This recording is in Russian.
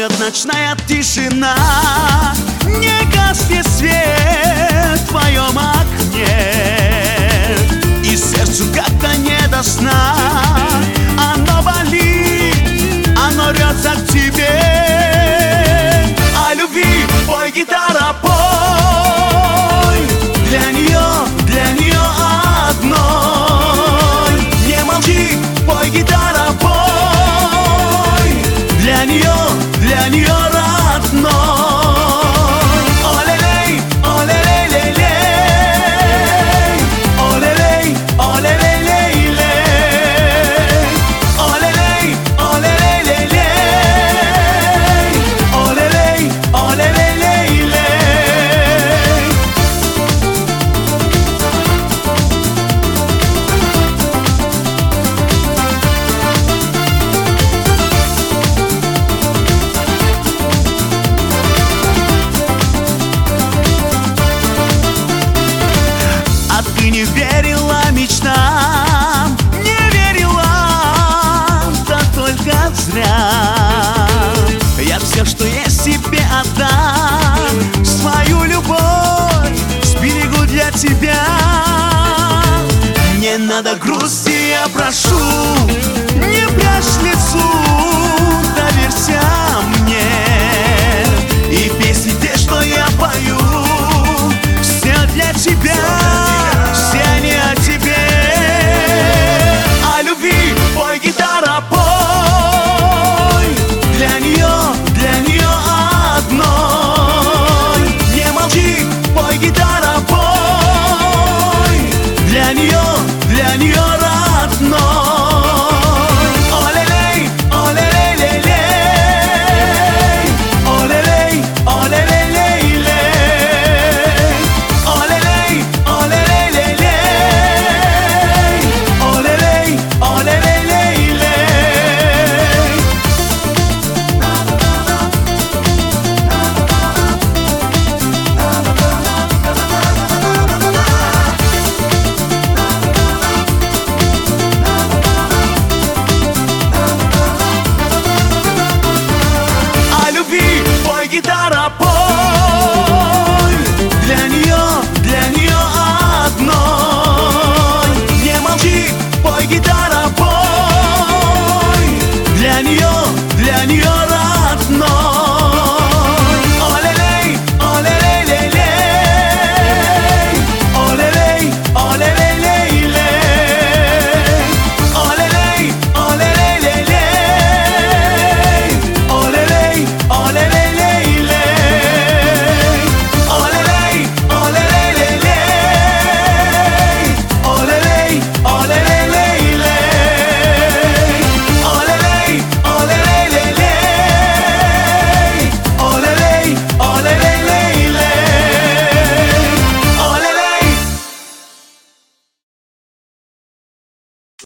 Волнует ночная тишина, не гаснет свет в твоем окне, и сердцу как-то не до сна. Оно болит, оно рвется к тебе. О любви пой, гитара, пой, для нее одной. Не молчи, пой, гитара, пой, для нее родной. Олелей, олелей, лей-лей, олелей, олелей, лей-лей, олелей, олелей, лей-лей, олелей, олелей, лей-лей. Ты не верила мечтам, не верила, да только зря. Я все, что есть, тебе отдам, свою любовь сберегу для тебя. Не надо грусти, я прошу, не прячь лицу, доверься мне. И песни те, что я пою, все для тебя. Пой, гитара, пой, для нее одной. Не молчи, пой, гитара, пой, для нее родной.